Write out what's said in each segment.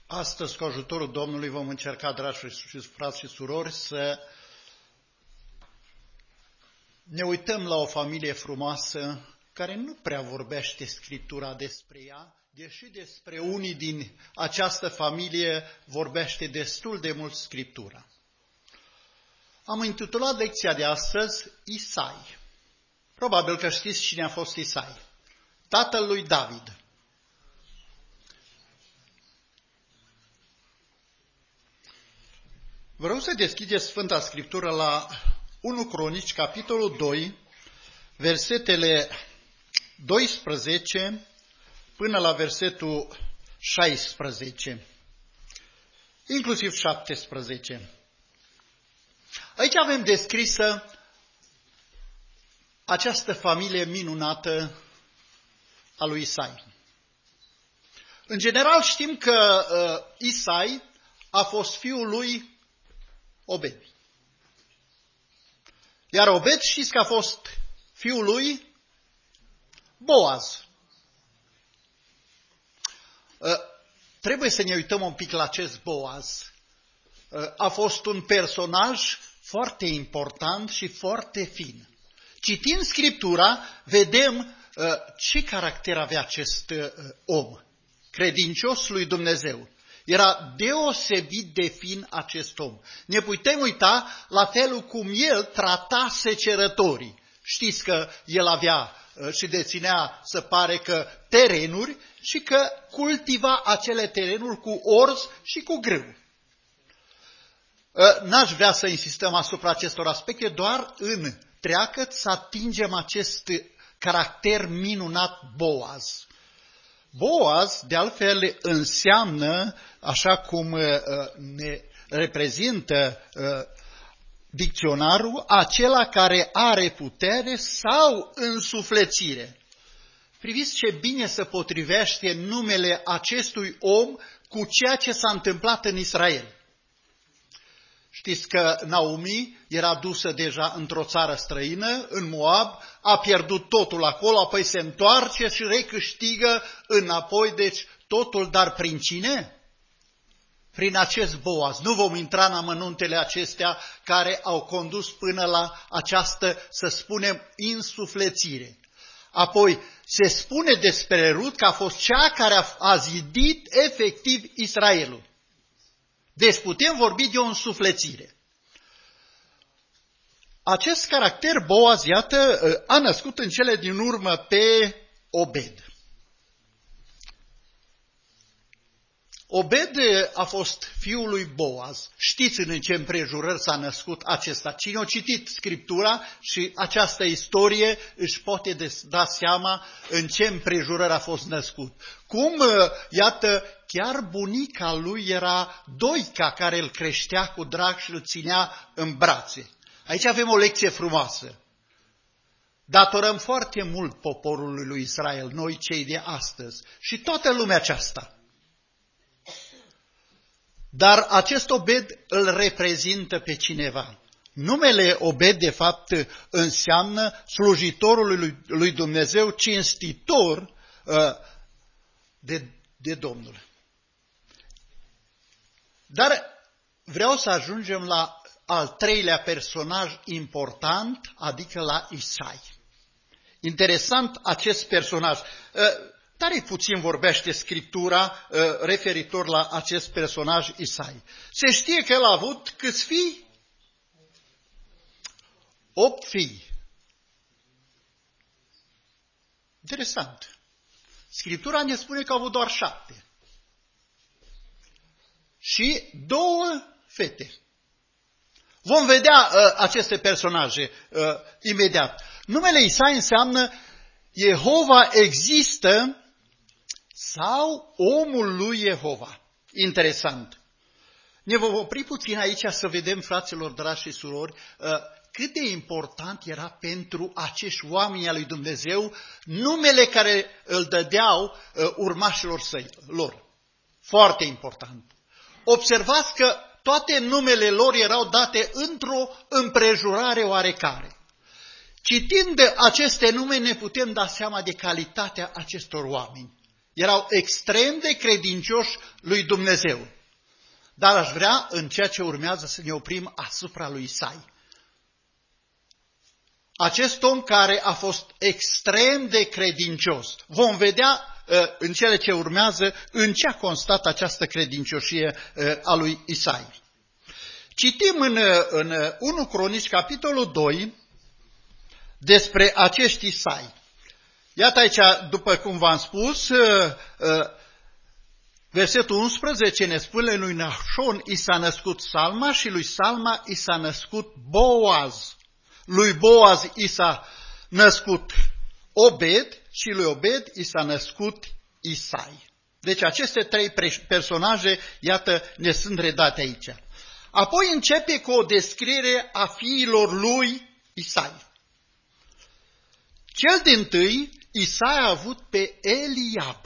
Astăzi, cu ajutorul Domnului, vom încerca, dragi frați și surori, să ne uităm la o familie frumoasă care nu prea vorbește Scriptura despre ea, deși despre unii din această familie vorbește destul de mult Scriptura. Am intitulat lecția de astăzi Isai. Probabil că știți cine a fost Isai, tatăl lui David. Vreau să deschideți Sfânta Scriptură la 1 Cronici, capitolul 2, versetele 12 până la versetul 16, inclusiv 17. Aici avem descrisă această familie minunată a lui Isai. În general știm că Isai a fost fiul lui Obed. Iar Obed știți că a fost fiul lui Boaz. Trebuie să ne uităm un pic la acest Boaz. A fost un personaj foarte important și foarte fin. Citind Scriptura, vedem ce caracter avea acest om, credincios lui Dumnezeu. Era deosebit de fin acest om. Ne putem uita la felul cum el trata secerătorii. Știți că el avea și deținea, se pare că, terenuri și că cultiva acele terenuri cu orz și cu grâu. N-aș vrea să insistăm asupra acestor aspecte, doar în treacăt să atingem acest caracter minunat Boaz. Boaz, de altfel, înseamnă, așa cum ne reprezintă dicționarul, acela care are putere sau însuflețire. Priviți ce bine se potrivește numele acestui om cu ceea ce s-a întâmplat în Israel. Știți că Naomi era dusă deja într-o țară străină, în Moab, a pierdut totul acolo, apoi se întoarce și recâștigă înapoi, deci totul, dar prin cine? Prin acest Boaz. Nu vom intra în amănuntele acestea care au condus până la această, să spunem, insuflețire. Apoi se spune despre Rut că a fost cea care a zidit efectiv Israelul. Deci putem vorbi de o însuflețire. Acest caracter Boaz, iată, a născut în cele din urmă pe Obed. Obed a fost fiul lui Boaz. Știți în ce împrejurări s-a născut acesta. Cine a citit Scriptura și această istorie își poate da seama în ce împrejurări a fost născut. Cum, iată, chiar bunica lui era Doica, care îl creștea cu drag și îl ținea în brațe. Aici avem o lecție frumoasă. Datorăm foarte mult poporului lui Israel, noi cei de astăzi și toată lumea aceasta. Dar acest Obed îl reprezintă pe cineva. Numele Obed, de fapt, înseamnă slujitorul lui Dumnezeu, cinstitor de Domnul. Dar vreau să ajungem la al treilea personaj important, adică la Isai. Interesant acest personaj. Tare puțin vorbește Scriptura referitor la acest personaj Isai. Se știe că el a avut câți fii? 8 fii. Interesant. Scriptura ne spune că a avut doar 7. Și 2 fete. Vom vedea aceste personaje imediat. Numele Isai înseamnă Jehova există sau omul lui Jehova. Interesant. Ne vom opri puțin aici să vedem, fraților dragi și surori, cât de important era pentru acești oameni al lui Dumnezeu numele care îl dădeau urmașilor lor. Foarte important. Observați că toate numele lor erau date într-o împrejurare oarecare. Citind aceste nume ne putem da seama de calitatea acestor oameni. erau extrem de credincioși lui Dumnezeu. Dar aș vrea în ceea ce urmează să ne oprim asupra lui Isai. Acest om care a fost extrem de credincios. Vom vedea în cele ce urmează în ce a constat această credincioșie a lui Isai. Citim în 1 Cronici, capitolul 2, despre acești Isai. Iată aici, după cum v-am spus, versetul 11 ne spune: lui Nașon i s-a născut Salma și lui Salma i s-a născut Boaz. Lui Boaz i s-a născut Obed și lui Obed i s-a născut Isai. Deci aceste trei personaje, iată, ne sunt redate aici. Apoi începe cu o descriere a fiilor lui Isai. Cel dintâi, Isai a avut pe Eliab.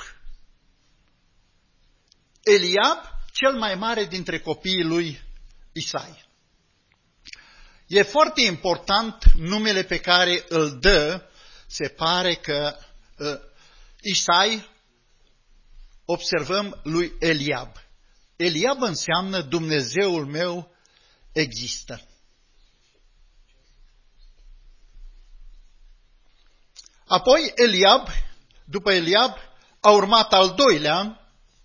Eliab, cel mai mare dintre copiii lui Isai. E foarte important numele pe care îl dă. Se pare că Isai, observăm, lui Eliab. Eliab înseamnă Dumnezeul meu există. Apoi Eliab, după Eliab, a urmat al doilea,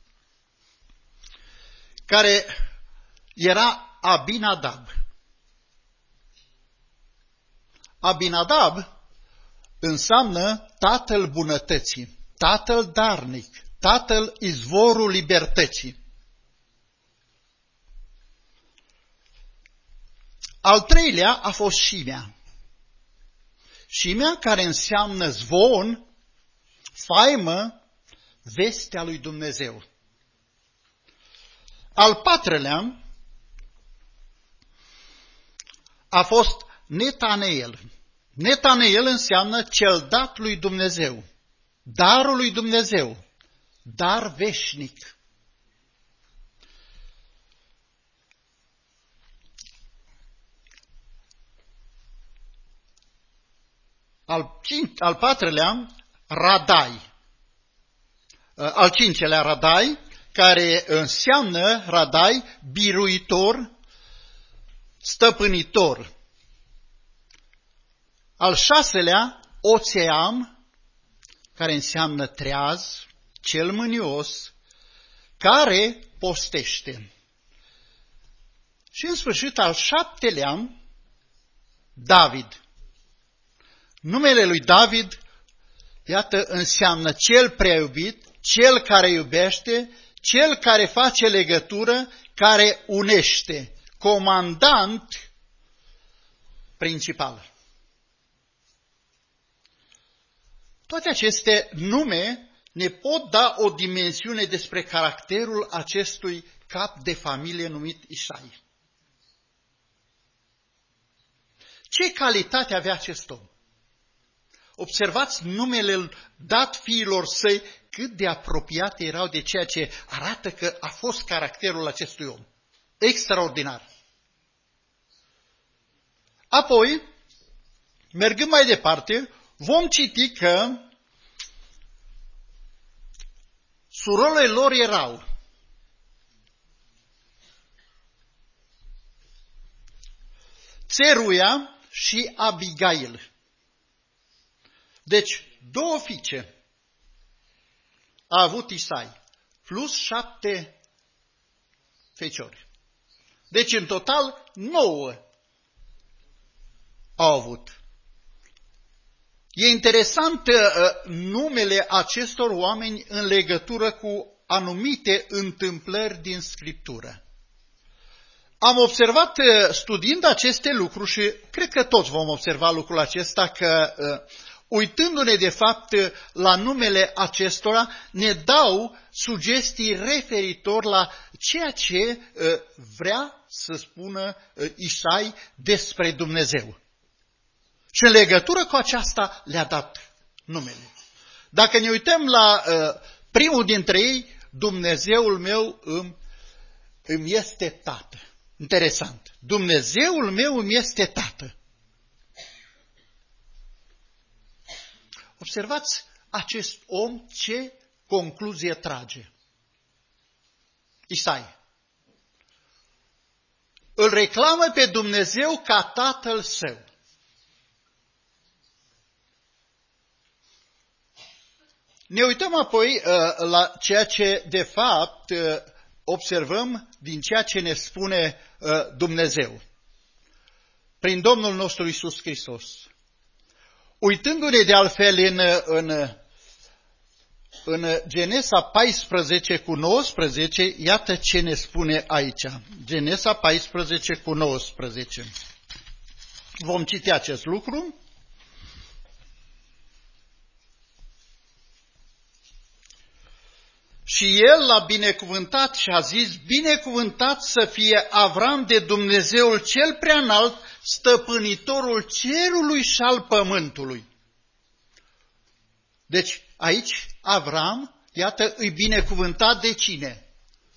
care era Abinadab. Abinadab înseamnă tatăl bunătății, tatăl darnic, tatăl izvorul libertății. Al treilea a fost Șimea. Șimea, care înseamnă zvon, faimă, vestea lui Dumnezeu. Al patrulea a fost Netaneel. Netaneel înseamnă cel dat lui Dumnezeu, darul lui Dumnezeu, dar veșnic. Al patrulea, Radai. Al cincelea, Radai, care înseamnă, Radai, biruitor, stăpânitor. Al șaselea, Oțeam, care înseamnă treaz, cel mânios, care postește. Și în sfârșit, al șaptelea, David. Numele lui David, iată, înseamnă cel prea iubit, cel care iubește, cel care face legătură, care unește, comandant principal. Toate aceste nume ne pot da o dimensiune despre caracterul acestui cap de familie numit Isai. Ce calitate avea acest om? Observați numele dat fiilor săi, cât de apropiate erau de ceea ce arată că a fost caracterul acestui om. Extraordinar. Apoi, mergând mai departe, vom citi că surorile lor erau Țeruia și Abigail. Deci, 2 fiice a avut Isai, plus 7 feciori. Deci, în total, 9 au avut. E interesant numele acestor oameni în legătură cu anumite întâmplări din Scriptură. Am observat, studiind aceste lucruri, și cred că toți vom observa lucrul acesta, că uitându-ne de fapt la numele acestora, ne dau sugestii referitor la ceea ce vrea să spună Isai despre Dumnezeu. Și în legătură cu aceasta le-a dat numele. Dacă ne uităm la primul dintre ei, Dumnezeul meu îmi este tată. Interesant. Dumnezeul meu îmi este tată. Observați acest om ce concluzie trage? Isai îl reclamă pe Dumnezeu ca tatăl său. Ne uităm apoi la ceea ce de fapt observăm din ceea ce ne spune Dumnezeu prin Domnul nostru Iisus Hristos. Uitându-ne de altfel în Genesa 14 cu 19, iată ce ne spune aici. Genesa 14 cu 19. Vom citi acest lucru. Și el l-a binecuvântat și a zis, binecuvântat să fie Avram de Dumnezeul cel preanalt, stăpânitorul cerului și al pământului. Deci aici Avram, iată, îi binecuvântat de cine?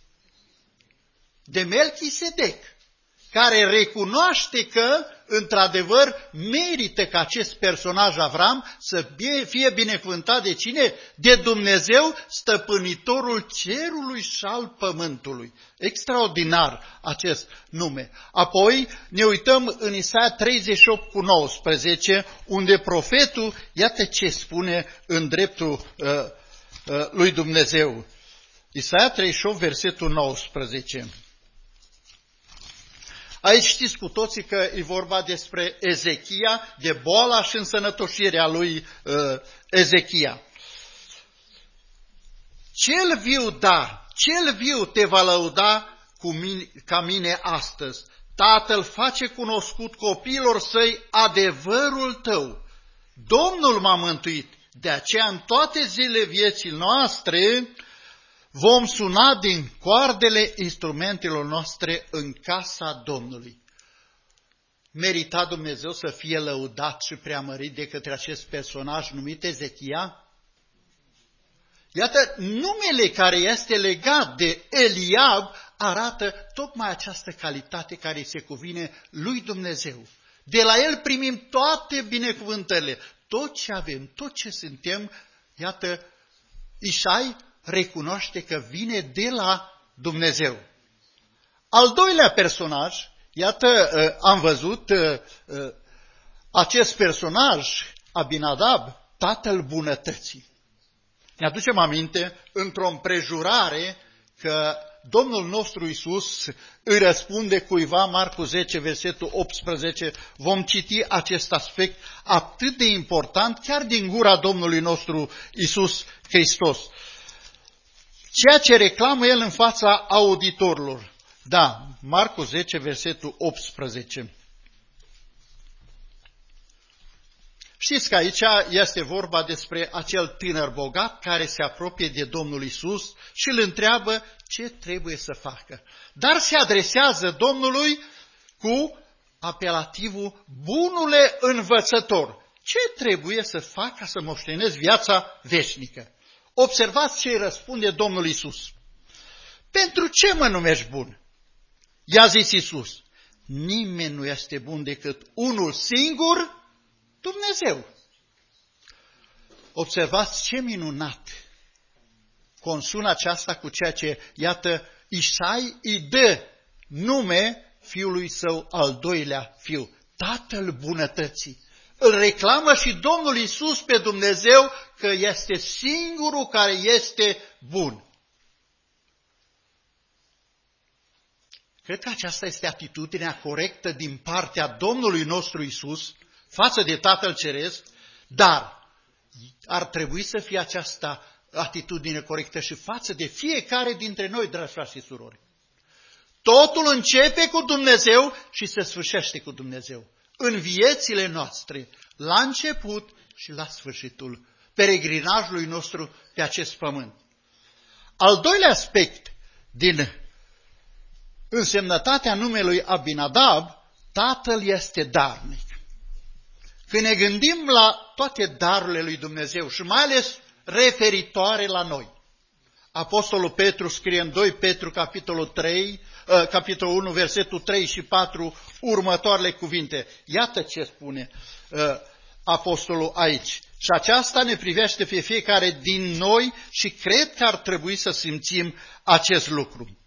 De Melchisedec, care recunoaște că, într-adevăr, merită ca acest personaj Avram să fie binecuvântat de cine? De Dumnezeu, stăpânitorul cerului și al pământului. Extraordinar acest nume. Apoi ne uităm în Isaia 38 cu 19, unde profetul, iată ce spune în dreptul lui Dumnezeu. Isaia 38, versetul 19. Aici știți cu toții că e vorba despre Ezechia, de boala și însănătoșirea lui Ezechia. Cel viu, da, cel viu te va lăuda ca mine astăzi. Tatăl face cunoscut copiilor săi adevărul tău. Domnul m-a mântuit, de aceea în toate zilele vieții noastre vom suna din coardele instrumentelor noastre în casa Domnului. Merita Dumnezeu să fie lăudat și preamărit de către acest personaj numit Ezechia? Iată, numele care este legat de Eliab arată tocmai această calitate care se cuvine lui Dumnezeu. De la el primim toate binecuvântările, tot ce avem, tot ce suntem, iată, Isai recunoaște că vine de la Dumnezeu. Al doilea personaj, iată, am văzut acest personaj, Abinadab, tatăl bunătății. Ne aducem aminte, într-o împrejurare, că Domnul nostru Iisus îi răspunde cuiva, Marcu 10, versetul 18, vom citi acest aspect atât de important, chiar din gura Domnului nostru Iisus Hristos. Ceea ce reclamă el în fața auditorilor. Da, Marcu 10, versetul 18. Știți că aici este vorba despre acel tânăr bogat care se apropie de Domnul Iisus și îl întreabă ce trebuie să facă. Dar se adresează Domnului cu apelativul bunule învățător. Ce trebuie să fac ca să moștenesc viața veșnică? Observați ce îi răspunde Domnul Iisus. Pentru ce mă numești bun? I-a zis Iisus, nimeni nu este bun decât unul singur, Dumnezeu. Observați ce minunat consună aceasta cu ceea ce, iată, Isai îi dă nume fiului său al doilea fiu, Tatăl bunătății. Îl reclamă și Domnul Iisus pe Dumnezeu că este singurul care este bun. Cred că aceasta este atitudinea corectă din partea Domnului nostru Iisus față de Tatăl Ceresc, dar ar trebui să fie această atitudine corectă și față de fiecare dintre noi, dragi frați și surori. Totul începe cu Dumnezeu și se sfârșește cu Dumnezeu. În viețile noastre, la început și la sfârșitul peregrinajului nostru pe acest pământ. Al doilea aspect din însemnătatea numelui Abinadab, tatăl este darnic. Când ne gândim la toate darurile lui Dumnezeu și mai ales referitoare la noi, Apostolul Petru scrie în 2 Petru, capitolul 1, versetul 3 și 4, următoarele cuvinte. Iată ce spune apostolul aici. Și aceasta ne privește pe fiecare din noi și cred că ar trebui să simțim acest lucru.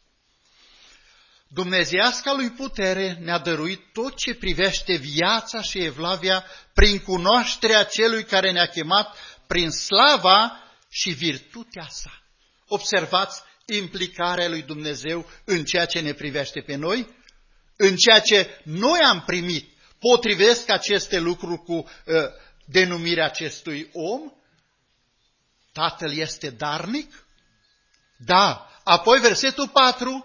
Dumnezeiasca lui putere ne-a dăruit tot ce privește viața și evlavia prin cunoașterea celui care ne-a chemat prin slava și virtutea sa. Observați implicarea lui Dumnezeu în ceea ce ne privește pe noi, în ceea ce noi am primit. Potrivesc aceste lucruri cu denumirea acestui om? Tatăl este darnic? Da. Apoi versetul 4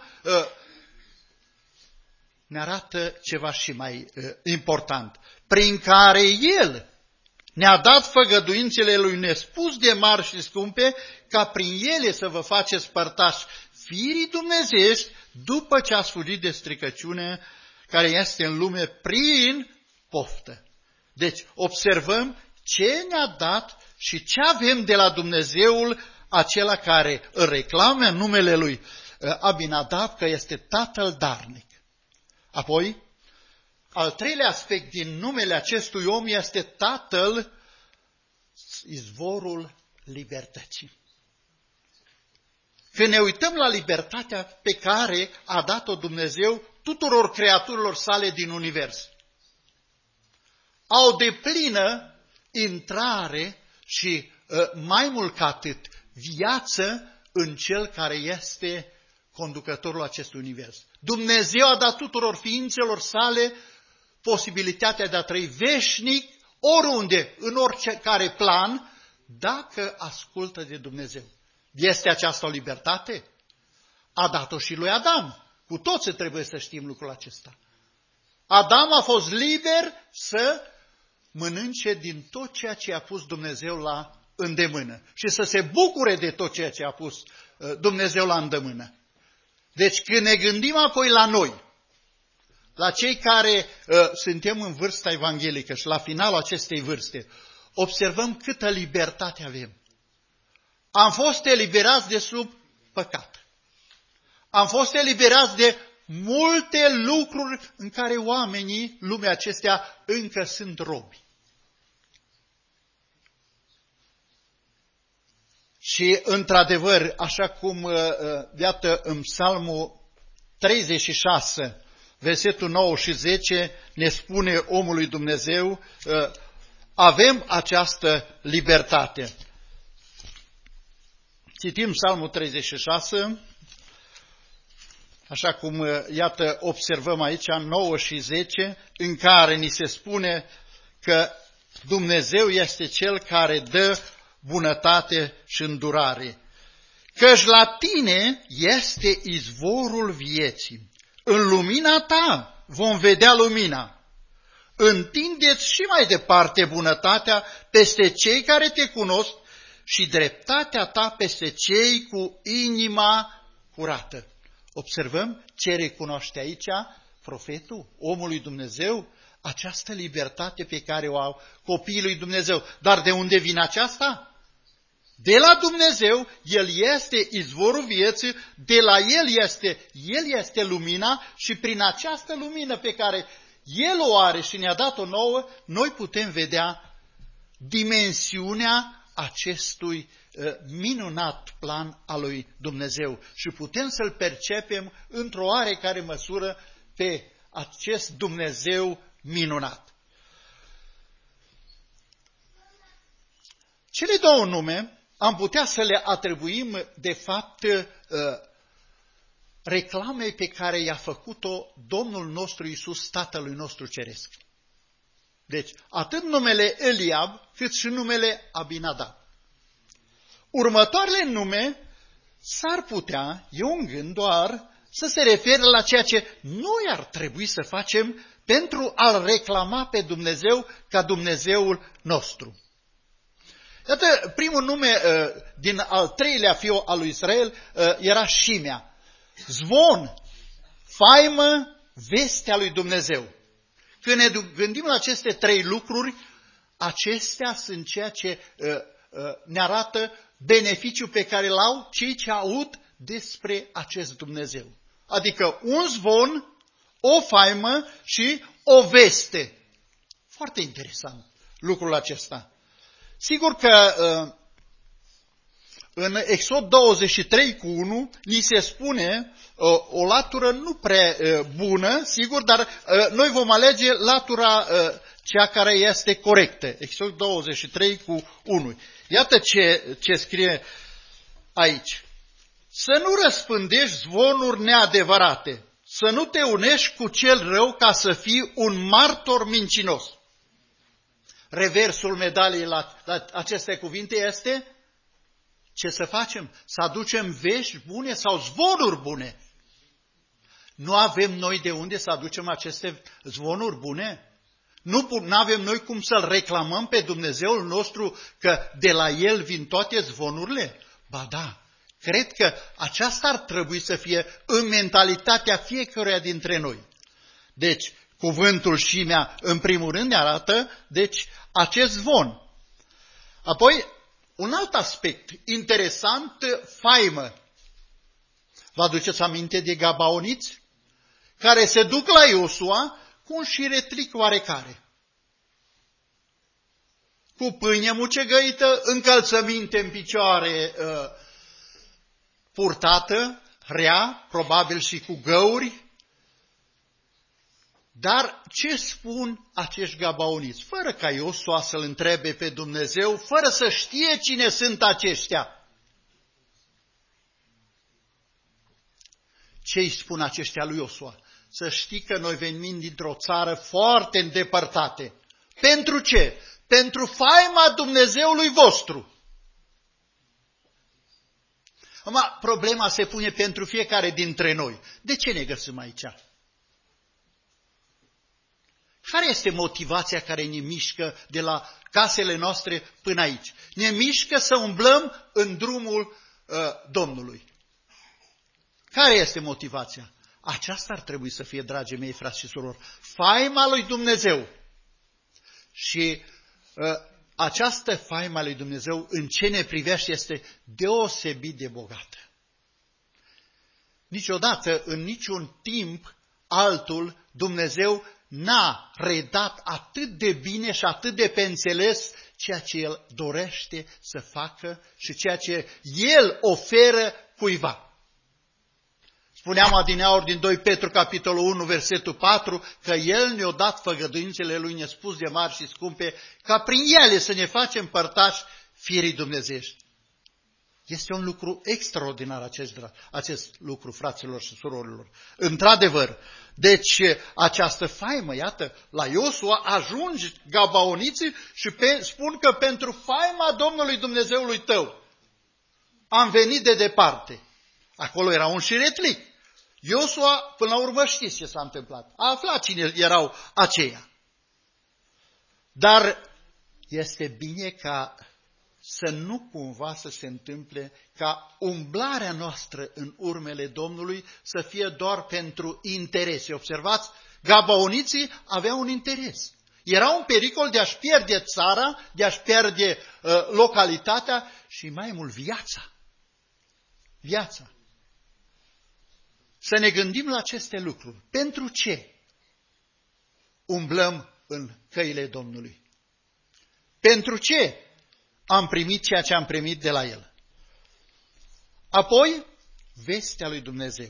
ne arată ceva și mai important. Prin care El ne-a dat făgăduințele Lui nespus de mari și scumpe, ca prin ele să vă faceți părtași firii dumnezeiești, după ce ați fugit de stricăciune care este în lume prin poftă. Deci observăm ce ne-a dat și ce avem de la Dumnezeul acela care îl reclame în numele Lui Abinadab, că este Tatăl darnic. Apoi, al treilea aspect din numele acestui om este Tatăl, izvorul libertății. Când ne uităm la libertatea pe care a dat-o Dumnezeu tuturor creaturilor sale din univers, au deplină intrare și, mai mult ca atât, viață în Cel care este conducătorul acestui univers. Dumnezeu a dat tuturor ființelor sale posibilitatea de a trăi veșnic, oriunde, în oricare plan, dacă ascultă de Dumnezeu. Este aceasta o libertate? A dat-o și lui Adam. Cu toții trebuie să știm lucrul acesta. Adam a fost liber să mănânce din tot ceea ce a pus Dumnezeu la îndemână și să se bucure de tot ceea ce a pus Dumnezeu la îndemână. Deci când ne gândim apoi la noi, la cei care suntem în vârsta evanghelică și la finalul acestei vârste, observăm câtă libertate avem. Am fost eliberați de sub păcat. Am fost eliberați de multe lucruri în care oamenii, lumea acestea, încă sunt robi. Și, într-adevăr, așa cum, iată, în Psalmul 36, versetul 9 și 10, ne spune omul lui Dumnezeu, avem această libertate. Citim Psalmul 36, așa cum, iată, observăm aici, 9 și 10, în care ni se spune că Dumnezeu este Cel care dă bunătate și îndurare. Căci la tine este izvorul vieții. În lumina ta vom vedea lumina. Întindeți și mai departe bunătatea peste cei care te cunosc și dreptatea ta peste cei cu inima curată. Observăm ce recunoaște aici profetul, omul lui Dumnezeu, această libertate pe care o au copiii lui Dumnezeu. Dar de unde vine aceasta? De la Dumnezeu, El este izvorul vieții, de la El este lumina și prin această lumină pe care El o are și ne-a dat-o nouă, noi putem vedea dimensiunea acestui minunat plan al lui Dumnezeu și putem să-L percepem într-o oarecare măsură pe acest Dumnezeu minunat. Cele două nume am putea să le atribuim, de fapt, reclamei pe care i-a făcut-o Domnul nostru Iisus, Tatălui nostru Ceresc. Deci, atât numele Eliab, cât și numele Abinadab. Următoarele nume s-ar putea, e un gând doar, să se refere la ceea ce noi ar trebui să facem pentru a-L reclama pe Dumnezeu ca Dumnezeul nostru. Iată, primul nume din al treilea fiu al lui Israel era Șimea. Zvon, faimă, vestea lui Dumnezeu. Când ne gândim la aceste trei lucruri, acestea sunt ceea ce ne arată beneficiul pe care îl au cei ce aud despre acest Dumnezeu. Adică un zvon, o faimă și o veste. Foarte interesant. lucrul acesta. Sigur că în Exod 23:1 ni se spune o latură nu prea bună, sigur, dar noi vom alege latura cea care este corectă. Exod 23:1. Iată ce scrie aici. Să nu răspândești zvonuri neadevărate, să nu te unești cu cel rău ca să fii un martor mincinos. Reversul medaliei la aceste cuvinte este: ce să facem? Să aducem vești bune sau zvonuri bune? Nu avem noi de unde să aducem aceste zvonuri bune? Nu avem noi cum să-L reclamăm pe Dumnezeul nostru că de la El vin toate zvonurile? Ba da, cred că aceasta ar trebui să fie în mentalitatea fiecăruia dintre noi. Deci, cuvântul Șimea, în primul rând, ne arată, deci, acest zvon. Apoi, un alt aspect interesant, faimă. Vă aduceți aminte de gabaoniți? Care se duc la Iosua cu un șiretlic oarecare. Cu pâine mucegăită, încălțăminte în picioare purtată, rea, probabil și cu găuri. Dar ce spun acești gabaoniți? Fără ca Iosua să-l întrebe pe Dumnezeu, fără să știe cine sunt aceștia. Ce îi spun aceștia lui Iosua? Să știi că noi venim dintr-o țară foarte îndepărtate. Pentru ce? Pentru faima Dumnezeului vostru. Acum, problema se pune pentru fiecare dintre noi. De ce ne găsim aici? Care este motivația care ne mișcă de la casele noastre până aici? Ne mișcă să umblăm în drumul Domnului. Care este motivația? Aceasta ar trebui să fie, dragii mei, frați și surori, faima lui Dumnezeu. Și această faima lui Dumnezeu, în ce ne privește, este deosebit de bogată. Niciodată, în niciun timp altul, Dumnezeu n-a redat atât de bine și atât de pe înțeles ceea ce El dorește să facă și ceea ce El oferă cuiva. Spuneam adineauri din 2 Petru, capitolul 1, versetul 4, că El ne-a dat făgăduințele Lui nespus de mari și scumpe, ca prin ele să ne facem părtași firii dumnezeiești. Este un lucru extraordinar acest lucru, fraților și surorilor. Într-adevăr, deci această faimă, iată, la Iosua ajunge gabaoniții și spun că pentru faima Domnului Dumnezeului tău am venit de departe. Acolo era un șiretlic. Iosua, până la urmă, știți ce s-a întâmplat. A aflat cine erau aceia. Dar este bine ca să nu cumva să se întâmple ca umblarea noastră în urmele Domnului să fie doar pentru interese. Observați, gabaoniții aveau un interes. Era un pericol de a-și pierde țara, de a-și pierde localitatea și mai mult viața. Viața. Să ne gândim la aceste lucruri. Pentru ce umblăm în căile Domnului? Pentru ce am primit ceea ce am primit de la El? Apoi, vestea lui Dumnezeu.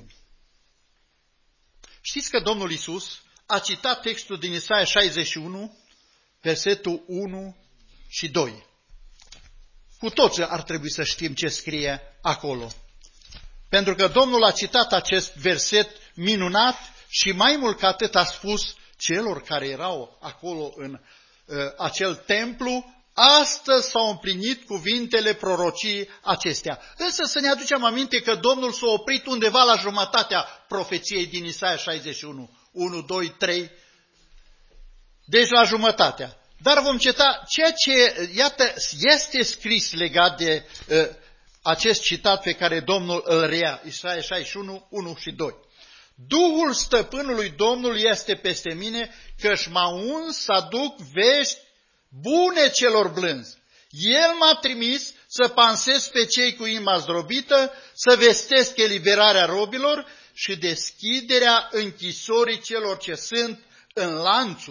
Știți că Domnul Iisus a citat textul din Isaia 61, versetul 1 și 2. Cu toți ar trebui să știm ce scrie acolo. Pentru că Domnul a citat acest verset minunat și mai mult ca atât a spus celor care erau acolo în acel templu: astăzi s-au împlinit cuvintele prorociei acestea. Însă să ne aducem aminte că Domnul s-a oprit undeva la jumătatea profeției din Isaia 61. 1, 2, 3. Deci la jumătatea. Dar vom cita ceea ce, iată, este scris legat de acest citat pe care Domnul îl reia. Isaia 61, 1 și 2. Duhul stăpânului Domnului este peste mine, căci m-a uns să aduc vești bune celor blânzi. El m-a trimis să pansez pe cei cu inima zdrobită, să vestesc eliberarea robilor și deschiderea închisorii celor ce sunt în lanțuri,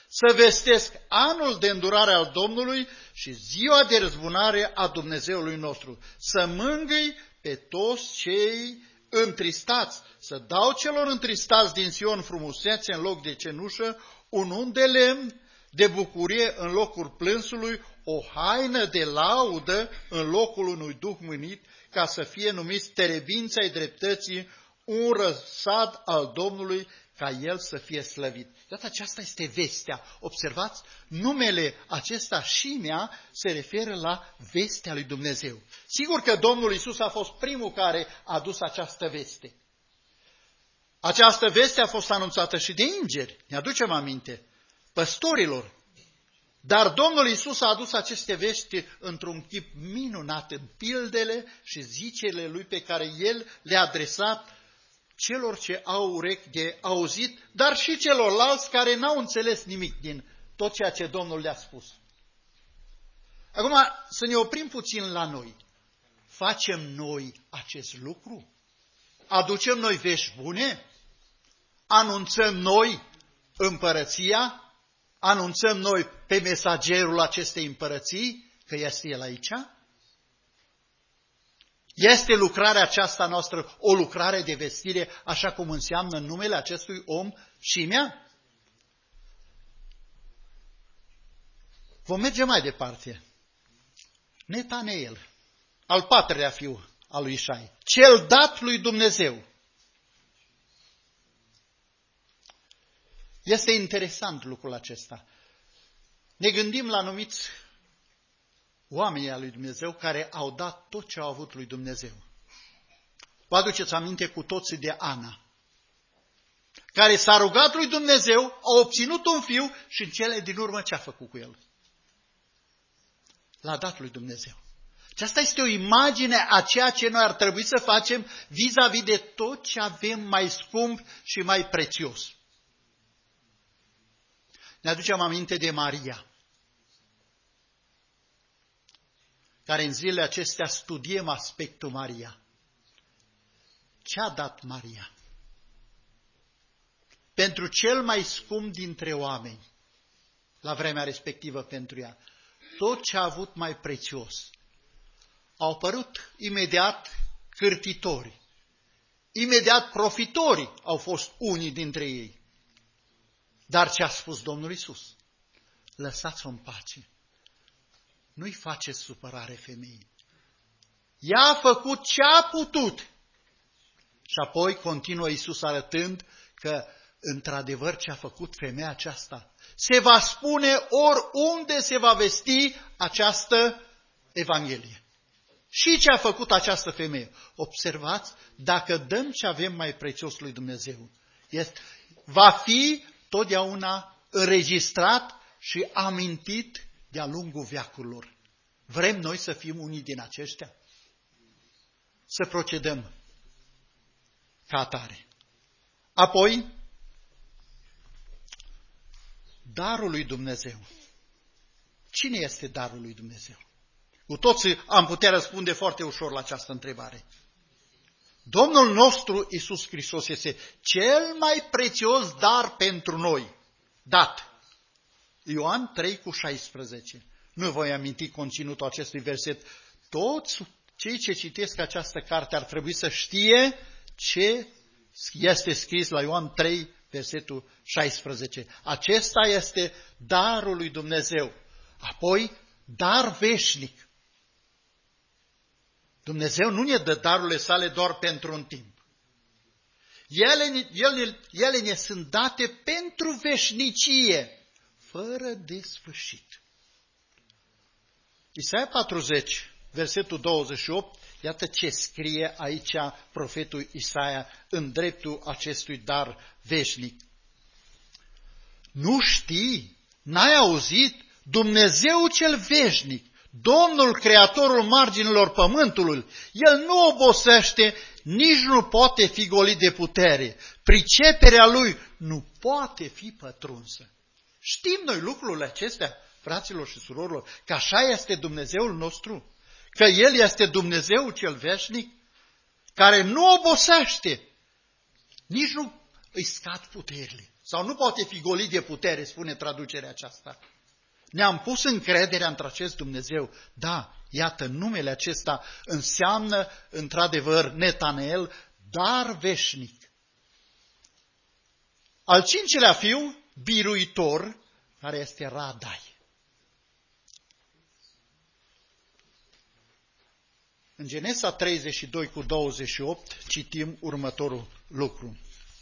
să vestesc anul de îndurare al Domnului și ziua de răzbunare a Dumnezeului nostru, să mângâi pe toți cei întristați, să dau celor întristați din Sion frumusețe în loc de cenușă, un unt de lemn de bucurie în locul plânsului, o haină de laudă în locul unui duh mânit, ca să fie numiți terebința ai dreptății, un răsad al Domnului, ca El să fie slăvit. Iată, aceasta este vestea. Observați, numele acesta Șimea se referă la vestea lui Dumnezeu. Sigur că Domnul Iisus a fost primul care a adus această veste. Această veste a fost anunțată și de îngeri, ne aducem aminte, păstorilor. Dar Domnul Iisus a adus aceste vești într-un chip minunat, în pildele și zicele Lui pe care El le-a adresat celor ce au urechi de auzit, dar și celorlalți care n-au înțeles nimic din tot ceea ce Domnul le-a spus. Acum să ne oprim puțin la noi. Facem noi acest lucru? Aducem noi vești bune? Anunțăm noi împărăția? Anunțăm noi pe mesagerul acestei împărății că este el aici? Este lucrarea aceasta noastră o lucrare de vestire, așa cum înseamnă în numele acestui om Șimea? Vom merge mai departe. Netaneel, al patrulea fiu al lui Ișai, cel dat lui Dumnezeu. Este interesant lucrul acesta. Ne gândim la anumiți oamenii al lui Dumnezeu care au dat tot ce au avut lui Dumnezeu. Vă aduceți aminte cu toții de Ana, care s-a rugat lui Dumnezeu, a obținut un fiu și în cele din urmă ce a făcut cu el? L-a dat lui Dumnezeu. Aceasta este o imagine a ceea ce noi ar trebui să facem vis-a-vis de tot ce avem mai scump și mai prețios. Ne aducem aminte de Maria, care în zilele acestea studiem aspectul Maria. Ce a dat Maria? Pentru cel mai scump dintre oameni, la vremea respectivă pentru ea, tot ce a avut mai prețios. Au apărut imediat cârtitori, imediat profitori au fost unii dintre ei. Dar ce a spus Domnul Iisus? Lăsați-o în pace. Nu-i faceți supărare femeii. Ea a făcut ce a putut. Și apoi continuă Iisus arătând că, într-adevăr, ce a făcut femeia aceasta se va spune oriunde se va vesti această Evanghelie. Și ce a făcut această femeie? Observați, dacă dăm ce avem mai prețios lui Dumnezeu, va fi totdeauna înregistrat și amintit de-a lungul veacurilor. Vrem noi să fim unii din aceștia? Să procedăm ca atare. Apoi, darul lui Dumnezeu. Cine este darul lui Dumnezeu? Cu toții am putea răspunde foarte ușor la această întrebare. Domnul nostru Iisus Hristos este cel mai prețios dar pentru noi, dat. Ioan 3:16. Nu voi aminti conținutul acestui verset. Toți cei ce citesc această carte ar trebui să știe ce este scris la Ioan 3, versetul 16. Acesta este darul lui Dumnezeu. Apoi, dar veșnic. Dumnezeu nu ne dă darurile sale doar pentru un timp. Ele ne sunt date pentru veșnicie, fără de sfârșit. Isaia 40, versetul 28, iată ce scrie aici profetul Isaia în dreptul acestui dar veșnic. Nu știi, n-ai auzit, Dumnezeu cel veșnic, Domnul Creatorul marginilor pământului, El nu obosește, nici nu poate fi golit de putere. Priceperea Lui nu poate fi pătrunsă. Știm noi lucrurile acestea, fraților și surorilor, că așa este Dumnezeul nostru, că El este Dumnezeul cel veșnic, care nu obosește, nici nu îi scad puterile. Sau nu poate fi golit de putere, spune traducerea aceasta. Ne-am pus încrederea într acest Dumnezeu. Da, iată, numele acesta înseamnă, într-adevăr, Netanel, dar veșnic. Al cincelea fiu, biruitor, care este Radai. În Genesa 32:28 citim următorul lucru.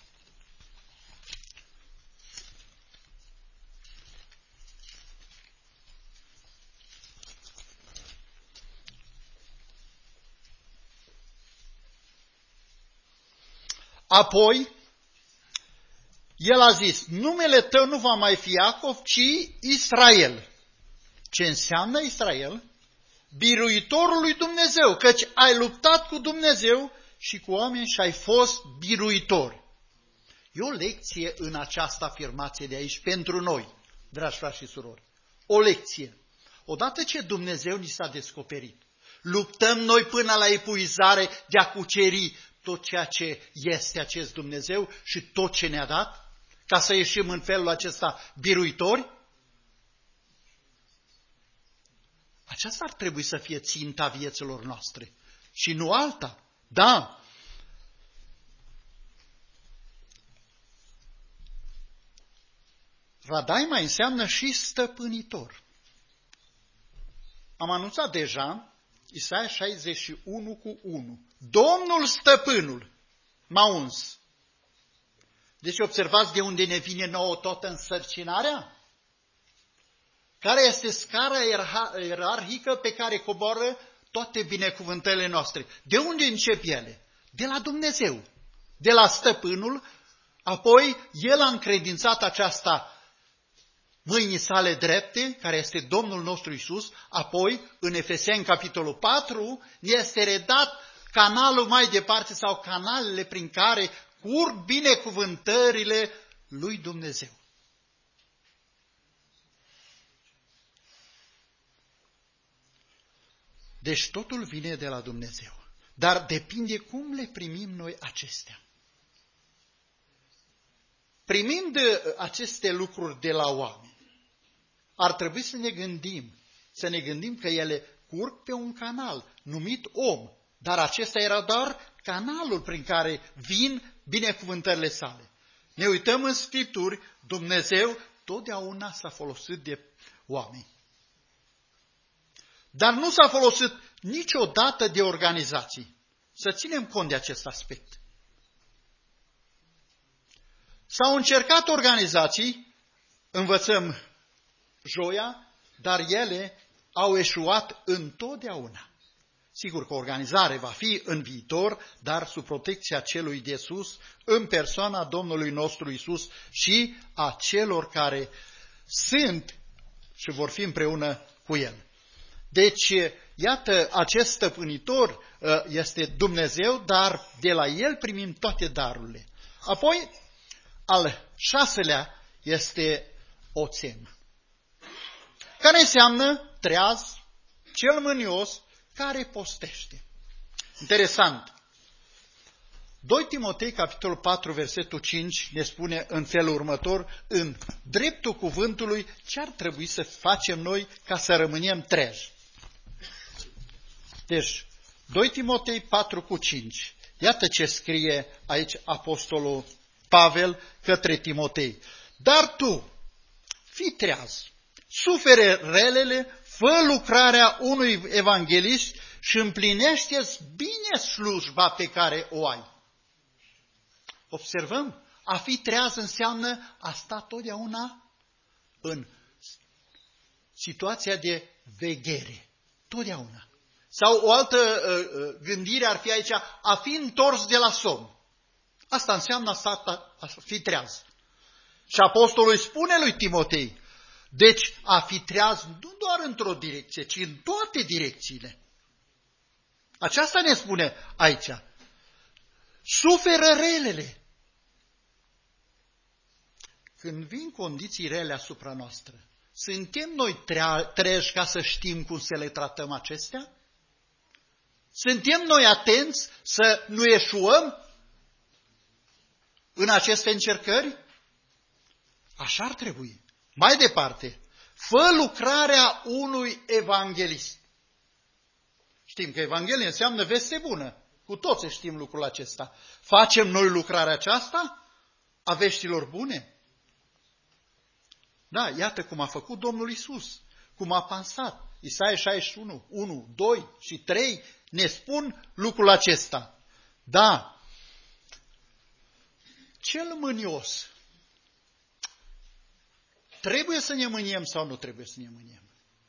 Apoi, el a zis, numele tău nu va mai fi Iacov, ci Israel. Ce înseamnă Israel? Biruitorul lui Dumnezeu, căci ai luptat cu Dumnezeu și cu oameni și ai fost biruitor. E o lecție în această afirmație de aici pentru noi, dragi frați și surori. O lecție. Odată ce Dumnezeu ni s-a descoperit, luptăm noi până la epuizare de a cuceri tot ceea ce este acest Dumnezeu și tot ce ne-a dat, ca să ieșim în felul acesta biruitori? Aceasta ar trebui să fie ținta vieților noastre și nu alta. Da. Radai mai înseamnă și stăpânitor. Am anunțat deja Isaia 61:1. Domnul stăpânul m-a uns. Deci observați de unde ne vine nouă tot însărcinarea? Care este scara ierarhică pe care coboară toate binecuvântările noastre? De unde încep ele? De la Dumnezeu, de la stăpânul, apoi el a încredințat aceasta mâinii sale drepte, care este Domnul nostru Iisus, apoi în Efeseni capitolul 4 este redat canalul mai departe sau canalele prin care curg binecuvântările lui Dumnezeu. Deci totul vine de la Dumnezeu. Dar depinde cum le primim noi acestea. Primind aceste lucruri de la oameni, ar trebui să ne gândim că ele curg pe un canal numit om, dar acesta era doar canalul prin care vin binecuvântările sale. Ne uităm în Scripturi, Dumnezeu totdeauna s-a folosit de oameni. Dar nu s-a folosit niciodată de organizații. Să ținem cont de acest aspect. S-au încercat organizații, învățăm joia, dar ele au eșuat întotdeauna. Sigur că organizare va fi în viitor, dar sub protecția celui de sus, în persoana Domnului nostru Iisus și a celor care sunt și vor fi împreună cu El. Deci, iată, acest stăpânitor este Dumnezeu, dar de la El primim toate darurile. Apoi, al șaselea este oțem, care înseamnă treaz, cel mânios, care postește. Interesant. 2 Timotei, capitolul 4, versetul 5, ne spune în felul următor, în dreptul cuvântului, ce ar trebui să facem noi ca să rămânem treji. Deci, 2 Timotei 4:5. Iată ce scrie aici apostolul Pavel către Timotei. Dar tu, fii treaz, sufere relele, fă lucrarea unui evanghelist și împlinește-ți bine slujba pe care o ai. Observăm, a fi treaz înseamnă a sta totdeauna în situația de veghere. Totdeauna. Sau o altă gândire ar fi aici, a fi întors de la somn. Asta înseamnă a fi treaz. Și apostolul îi spune lui Timotei, deci a fi treaz nu doar într-o direcție, ci în toate direcțiile. Aceasta ne spune aici. Suferă relele. Când vin condiții rele asupra noastră, suntem noi treji ca să știm cum să le tratăm acestea? Suntem noi atenți să nu eșuăm în aceste încercări? Așa ar trebui. Mai departe, fă lucrarea unui evanghelist. Știm că Evanghelia înseamnă veste bună. Cu toți știm lucrul acesta. Facem noi lucrarea aceasta a veștilor bune? Da, iată cum a făcut Domnul Iisus, cum a pansat. Isaia 61, 1, 2 și 3 ne spun lucrul acesta. Da, cel mânios, trebuie să ne mâniem sau nu trebuie să ne mâniem?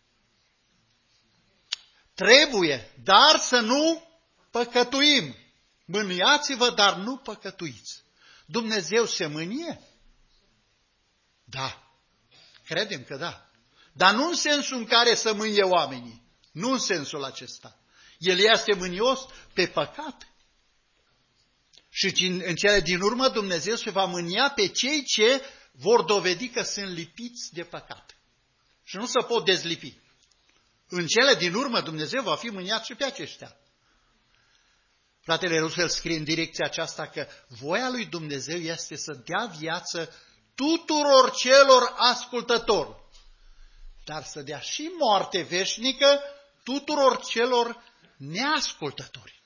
Trebuie, dar să nu păcătuim. Mâniați-vă, dar nu păcătuiți. Dumnezeu se mânie? Da, credem că da. Dar nu în sensul în care să mânie oamenii. Nu în sensul acesta. El este mânios pe păcat. Și în cele din urmă Dumnezeu se va mânia pe cei ce vor dovedi că sunt lipiți de păcat. Și nu se pot dezlipi. În cele din urmă Dumnezeu va fi mâniat și pe aceștia. Fratele Roosevelt scrie în direcția aceasta că voia lui Dumnezeu este să dea viață tuturor celor ascultători, dar să dea și moarte veșnică tuturor celor neascultători.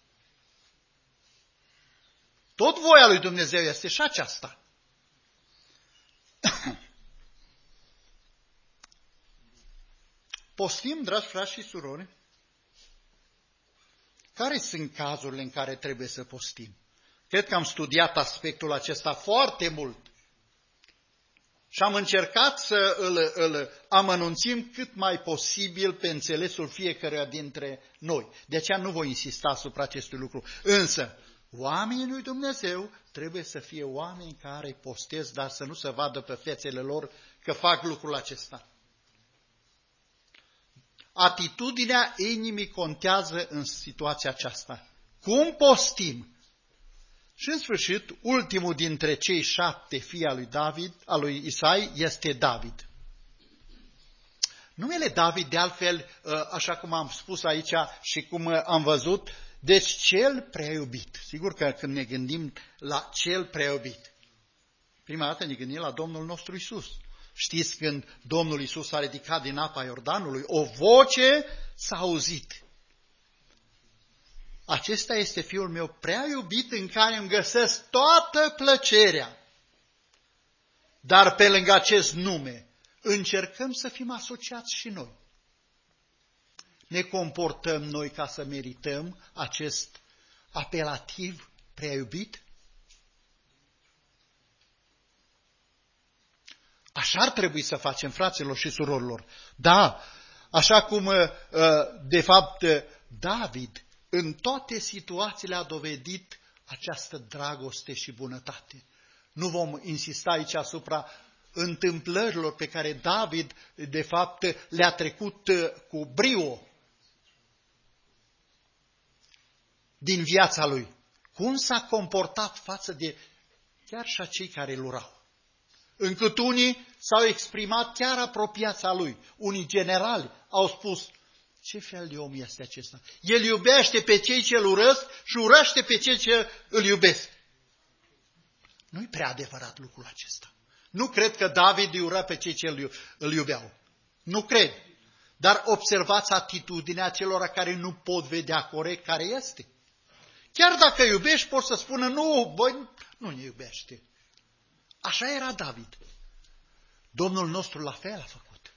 Tot voia lui Dumnezeu este și aceasta. Postim, dragi frați și surori? Care sunt cazurile în care trebuie să postim? Cred că am studiat aspectul acesta foarte mult și am încercat să îl amănunțim cât mai posibil pe înțelesul fiecăruia dintre noi. De aceea nu voi insista asupra acestui lucru. Însă, oamenii lui Dumnezeu trebuie să fie oameni care postez, dar să nu se vadă pe fețele lor că fac lucrul acesta. Atitudinea inimii contează în situația aceasta. Cum postim? Și în sfârșit, ultimul dintre cei 7 fii al lui Isai este David. Numele David, de altfel, așa cum am spus aici și cum am văzut, deci cel prea iubit. Sigur că când ne gândim la cel prea iubit, prima dată ne gândim la Domnul nostru Iisus. Știți, când Domnul Iisus s-a ridicat din apa Iordanului, o voce s-a auzit. Acesta este Fiul meu prea iubit în care îmi găsesc toată plăcerea. Dar pe lângă acest nume încercăm să fim asociați și noi. Ne comportăm noi ca să merităm acest apelativ prea iubit? Așa ar trebui să facem, fraților și surorilor. Da, așa cum, de fapt, David în toate situațiile a dovedit această dragoste și bunătate. Nu vom insista aici asupra întâmplărilor pe care David, de fapt, le-a trecut cu brio din viața lui. Cum s-a comportat față de chiar și cei care îl urau. Încât unii s-au exprimat chiar apropiața lui. Unii generali au spus, ce fel de om este acesta? El iubește pe cei ce îl urăsc și urăște pe cei ce îl iubesc. Nu-i prea adevărat lucrul acesta. Nu cred că David îi ura pe cei ce îl iubeau. Nu cred. Dar observați atitudinea celor care nu pot vedea corect care este. Chiar dacă iubești, poți să spună, nu, băi, nu ne iubește. Așa era David. Domnul nostru la fel a făcut.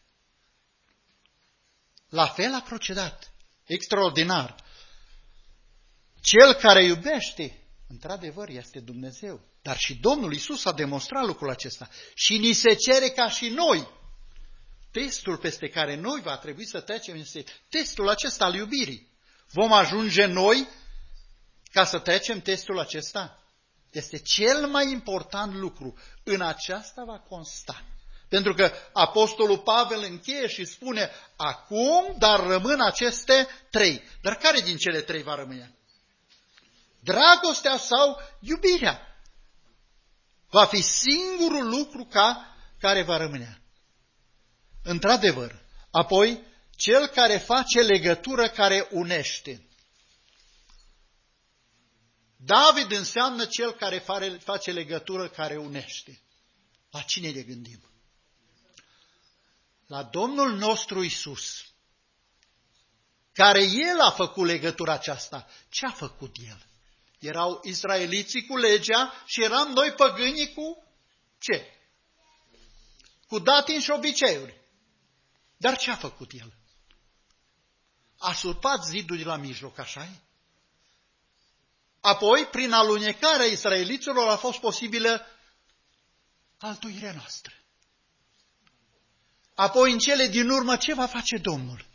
La fel a procedat. Extraordinar. Cel care iubește, într-adevăr, este Dumnezeu. Dar și Domnul Iisus a demonstrat lucrul acesta. Și ni se cere ca și noi. Testul peste care noi va trebui să trecem este testul acesta al iubirii. Vom ajunge noi ca să trecem testul acesta? Este cel mai important lucru. În aceasta va consta. Pentru că Apostolul Pavel încheie și spune, acum, dar rămân aceste 3. Dar care din cele 3 va rămâne? Dragostea sau iubirea? Va fi singurul lucru care va rămâne. Într-adevăr, apoi, cel care face legătură care unește. David înseamnă cel care face legătură care unește. La cine ne gândim? la Domnul nostru Iisus, care El a făcut legătura aceasta. Ce a făcut El? Erau israeliții cu legea și eram noi păgânii cu ce? Cu datini și obiceiuri. Dar ce a făcut El? A surpat zidul de la mijloc, așa-i? Apoi, prin alunecarea israeliților, a fost posibilă altuirea noastră. Apoi, în cele din urmă, ce va face Domnul?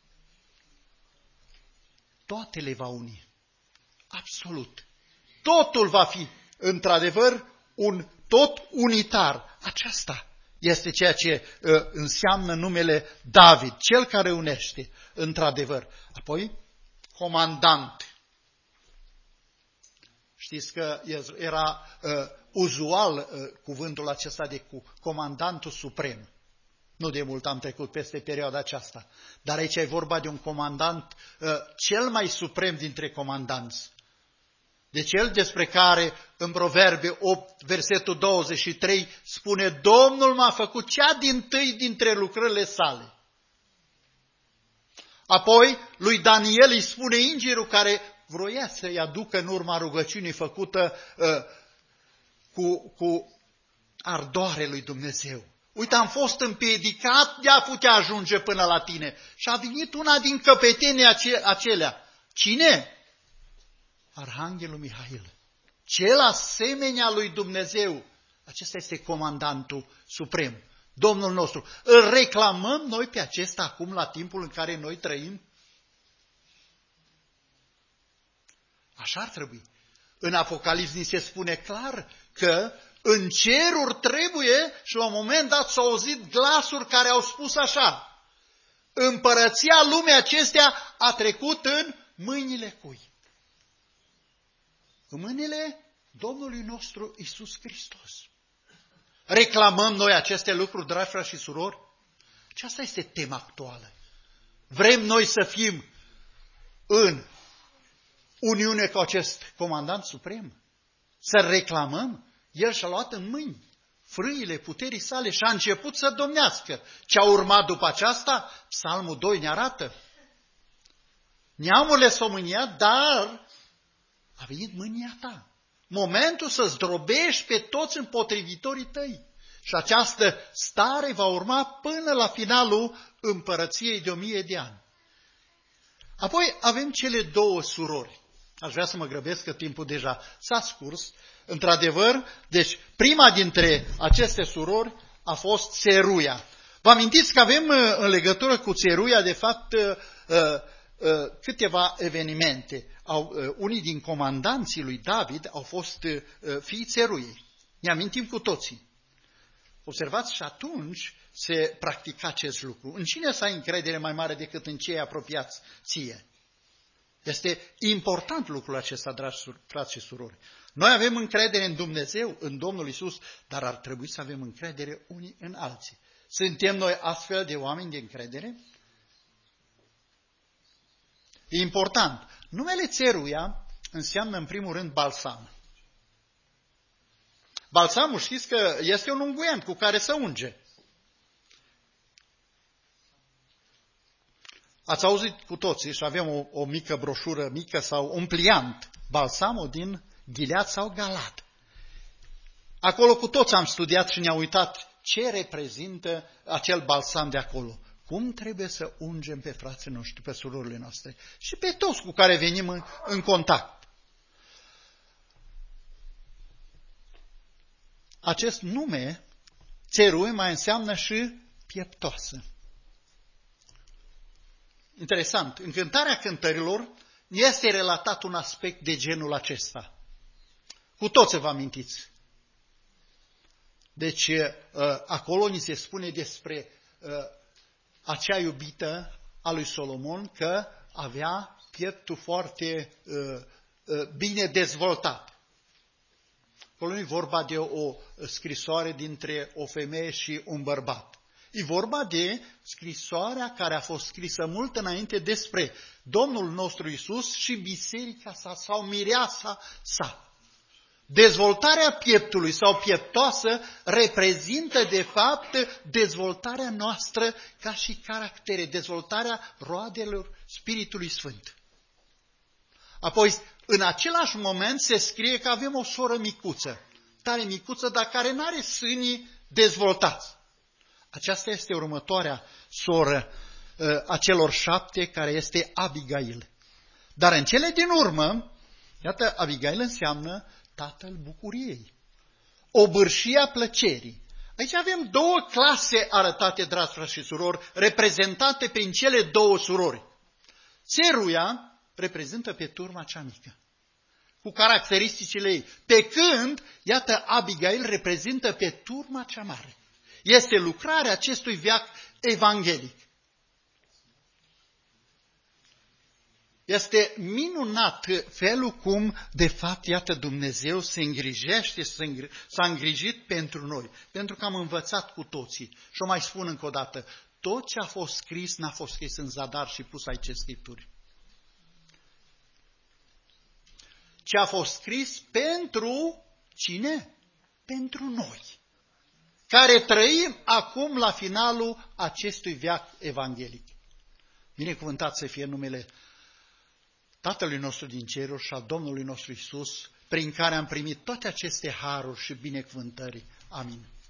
Toate le va uni. Absolut. Totul va fi, într-adevăr, un tot unitar. Aceasta este ceea ce înseamnă numele David, cel care unește, într-adevăr. Apoi, comandant. Știți că era uzual cuvântul acesta de comandantul suprem. Nu de mult am trecut peste perioada aceasta. Dar aici e vorba de un comandant cel mai suprem dintre comandanți. De cel despre care în Proverbe 8, versetul 23 spune: Domnul m-a făcut cea dintâi dintre lucrările sale. Apoi lui Daniel îi spune îngerul care vroia să-i aducă în urma rugăciunii făcută cu ardoare lui Dumnezeu. Uite, am fost împiedicat de a putea ajunge până la tine. Și a venit una din căpetenii acelea. Cine? Arhanghelul Mihail. Cel asemenea lui Dumnezeu. Acesta este comandantul suprem. Domnul nostru. Îl reclamăm noi pe acesta acum la timpul în care noi trăim? Așa ar trebui. În Apocalips ni se spune clar că în ceruri trebuie, și la un moment dat s-au auzit glasuri care au spus așa: împărăția lumii acestea a trecut în mâinile cui? În mâinile Domnului nostru Iisus Hristos. Reclamăm noi aceste lucruri, dragi frați și surori? Și asta este tema actuală. Vrem noi să fim în uniune cu acest comandant suprem? Să reclamăm? El și-a luat în mâini frâile puterii sale și a început să domnească. Ce a urmat după aceasta? Psalmul 2 ne arată. Neamurile s-au mâniat, dar a venit mânia ta. Momentul să zdrobești pe toți împotrivitorii tăi. Și această stare va urma până la finalul împărăției de 1000 de ani. Apoi avem cele două surori. Aș vrea să mă grăbesc că timpul deja s-a scurs. Într-adevăr, deci prima dintre aceste surori a fost Țeruia. Vă amintiți că avem în legătură cu Țeruia, de fapt, câteva evenimente. Unii din comandanții lui David au fost fiii Țeruiei. Ne amintim cu toții. Observați, și atunci se practica acest lucru. În cine să ai încredere mai mare decât în cei apropiați ție? Este important lucrul acesta, dragi frați și surori. Noi avem încredere în Dumnezeu, în Domnul Iisus, dar ar trebui să avem încredere unii în alții. Suntem noi astfel de oameni de încredere? E important. Numele Țeruia înseamnă în primul rând balsam. Balsamul, știți că este un unguent cu care se unge. Ați auzit cu toții și avem o mică broșură mică sau un pliant, balsamul din Gilead sau Galad. Acolo cu toți am studiat și ne-am uitat ce reprezintă acel balsam de acolo. Cum trebuie să ungem pe frații noștri, pe surorile noastre și pe toți cu care venim în contact. Acest nume, Țeruia, mai înseamnă și pieptoasă. Interesant, în Cântarea Cântărilor este relatat un aspect de genul acesta. Cu toți vă amintiți. Deci, acolo ni se spune despre acea iubită a lui Solomon că avea pieptul foarte bine dezvoltat. Acolo nu e vorba de o scrisoare dintre o femeie și un bărbat. E vorba de scrisoarea care a fost scrisă mult înainte despre Domnul nostru Iisus și biserica sa sau mireasa sa. Dezvoltarea pieptului sau pieptoasă reprezintă, de fapt, dezvoltarea noastră ca și caractere, dezvoltarea roadelor Spiritului Sfânt. Apoi, în același moment, se scrie că avem o soră micuță, tare micuță, dar care nu are sânii dezvoltați. Aceasta este următoarea soră a celor 7, care este Abigail. Dar în cele din urmă, iată, Abigail înseamnă tatăl bucuriei, obârșia plăcerii. Aici avem două clase arătate, dragi frați și surori, reprezentate prin cele două surori. Țeruia reprezintă pe turma cea mică, cu caracteristicile ei, pe când, iată, Abigail reprezintă pe turma cea mare. Este lucrarea acestui veac evanghelic. Este minunat felul cum, de fapt, iată, Dumnezeu se îngrijește, s-a îngrijit pentru noi, pentru că am învățat cu toții. Și o mai spun încă o dată, tot ce a fost scris n-a fost scris în zadar și pus aici în Scripturi. Ce a fost scris pentru cine? Pentru noi, care trăim acum la finalul acestui veac evanghelic. Binecuvântat să fie numele Tatălui nostru din ceruri și al Domnului nostru Iisus, prin care am primit toate aceste haruri și binecuvântări. Amin.